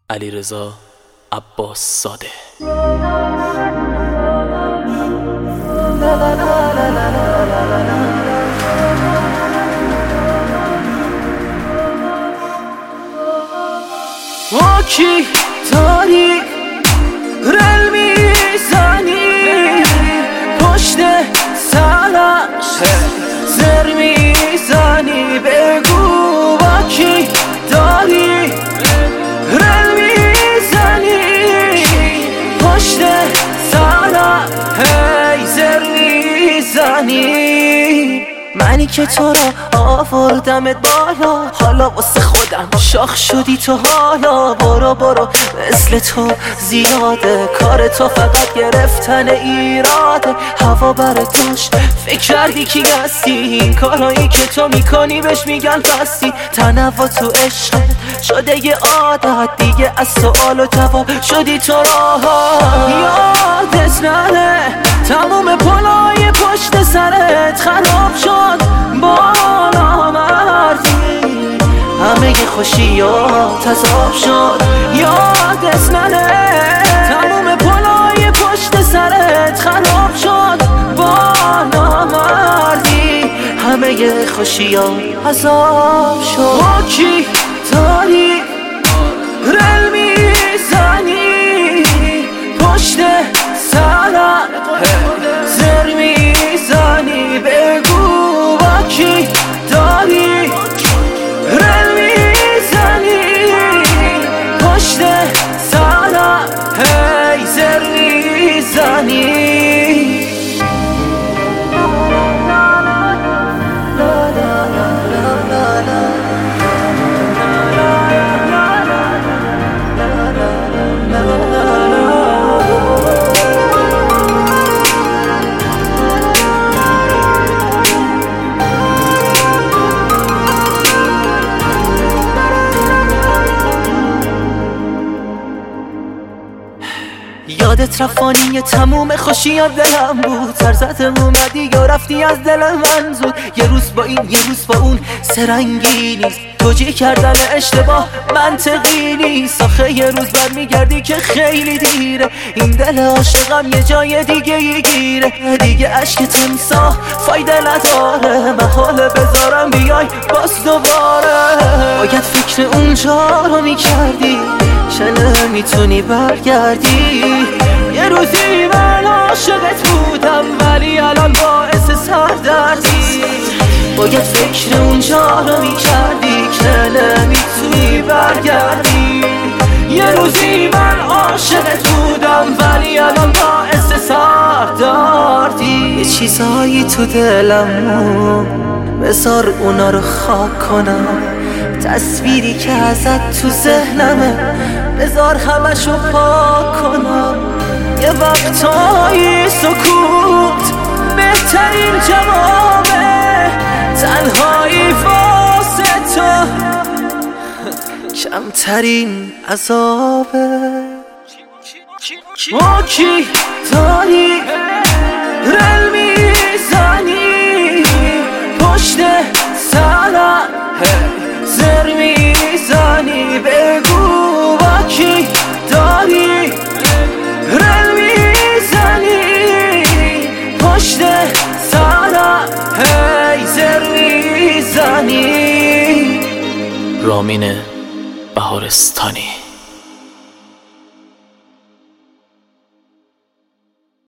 علیرضا عباس زاده. آکی تاریک رل میزنی پشت سرش زر میزنی بگو با کی داری رل میزنی پشت سرش هی زر میزنی منی که تو را آوردمت بالا حالا واسه خودم شاخ شدی تو حالا برو مثل تو زیاده کار تو فقط گرفتن ایراده هوا براتش فکر کردی کی هستی این کارهایی که تو میکنی بهش میگن پستی تنوع تو عشقت شده یه عادت دیگه از سوال و جواب شدی تو راحت یادت نره تموم پلای پشت سرت خراب شد بالا مردی همه خوشیات عذاب شد یادت نره تموم پلای پشت سرت خراب شد بالا مردی همه خوشیات عذاب شد آکی تاریک رل میزنی پشت سرت زر میزنی بگو با کی داری رل میزنی پشت سرت هی زر میزنی یادت رفانی تموم خوشیات دلم بود سرزدم اومدی یا رفتی از دل من زود یه روز با این یه روز با اون سرنگی نیست توجیه کردن اشتباه منطقی نیست آخه یه روز برمیگردی که خیلی دیره این دل عاشقم یه جای دیگه گیره دیگه عشق تمساح فایده نداره محاله بذارم بیای باز دوباره باید فکر اونجا رو میکردی چه نمیتونی برگردی یه روزی من عاشقت بودم ولی الان باعث سردردی باید فکر اونجا رو میکردی که نمیتونی برگردی یه روزی من عاشقت بودم ولی الان باعث سردردی یه چیزایی تو دلم بذار اونا رو خاک کنم تصویری که ازت تو ذهنمه بذار همشو پاک کنم یه وقتایی سکوت بهترین جوابه تنهایی واسه تو کمترین عذابه آکی تاریک رل میزنی پشت سرت زر میزنی بگو با کی داری رل میزنی پشت سرت هی زر میزنی رامین بهارستانی.